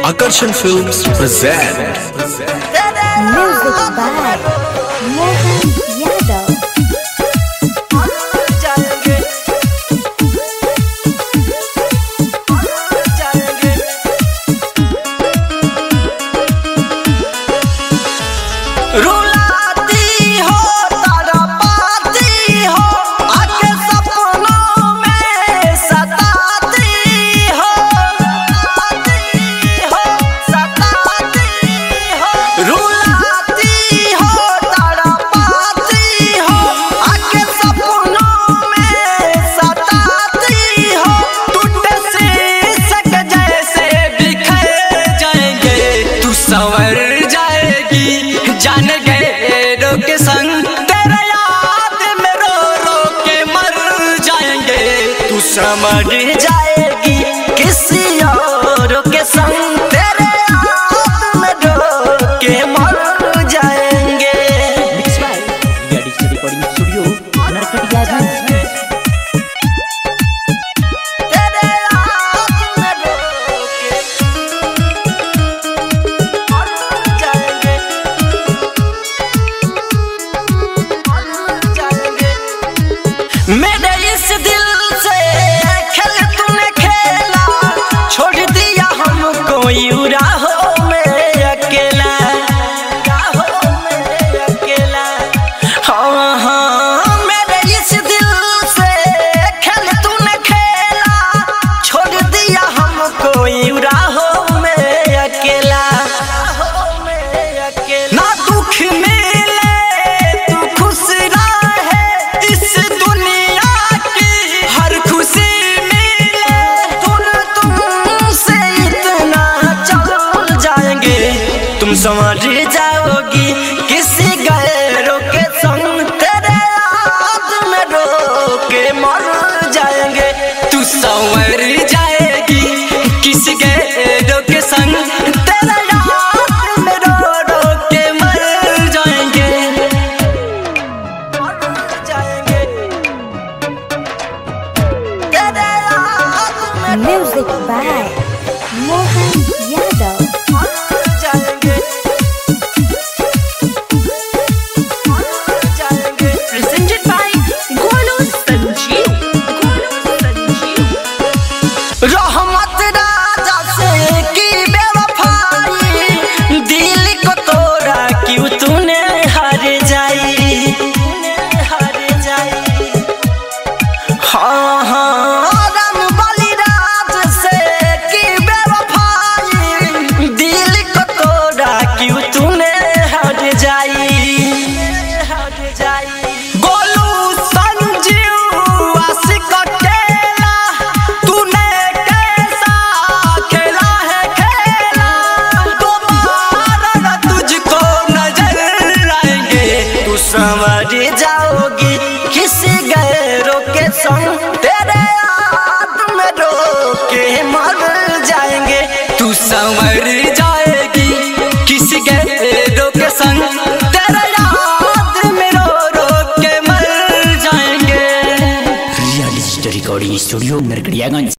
Akarshan Films present Music by Mohan Yadav. रुलाती हो तड़पाती हो आके सपनों में सताती हो सताती हो रुलाती हो तड़पाती हो आके सपनों में सताती हो टूटे शीशक जैसे बिखर जाएंगे तू संवर जाएगी जान गए के संग तेरे याद में रो रो के मर जाएंगे तू समझ जाएगी किसी और के संग तेरे याद में रो के मर जाएंगे। Recording studio Narkatiaganj. तेरे याद में रो के मर जाएंगे मेरे इस दिल से खेल तूने खेला छोड़ दिया हमको यूं राहों में अकेला राहों में अकेला। हाँ हाँ मेरे इस दिल से खेल तूने खेला छोड़ दिया हमको यूं राहों में अकेला राहों में अकेला। ना दुख मिले तू खुश रहे इस दुनिया की हर खुशी मिले तुमसे इतना चल जाएंगे तुम समझ जाओगी किसी गैरों के संग तेरे याद में रो के मर जाएंगे तू संवर जाएगी किसी गैरों के संग तेरे याद में रो रो के मर जाएंगे मर जाएंगे तेरे याद में Music by Mohan Yadav. मर जाएंगे मर जाएंगे। Presented by Golu Sanjeev. Golu Sanjeev. रहमत राजा से की बेवफाई दिल को तोड़ा क्यों तूने हार जाई हार जाई। हाँ हाँ राम बलि राज से की बेवफाई दिल को तोड़ा क्यों तूने हार जाई हार जाई। गोलू संजीव आशिक अकेला तूने कैसा खेला है खेला दोबारा न तुझको नजर आएंगे तू समझ जाओगी किसी गैरों के संग तेरे याद में रो के मर जाएंगे तू समझ जाएगी किसी गैरों के संग तेरे याद में रो रो के मर जाएंगे। Recording studio Narkatiaganj.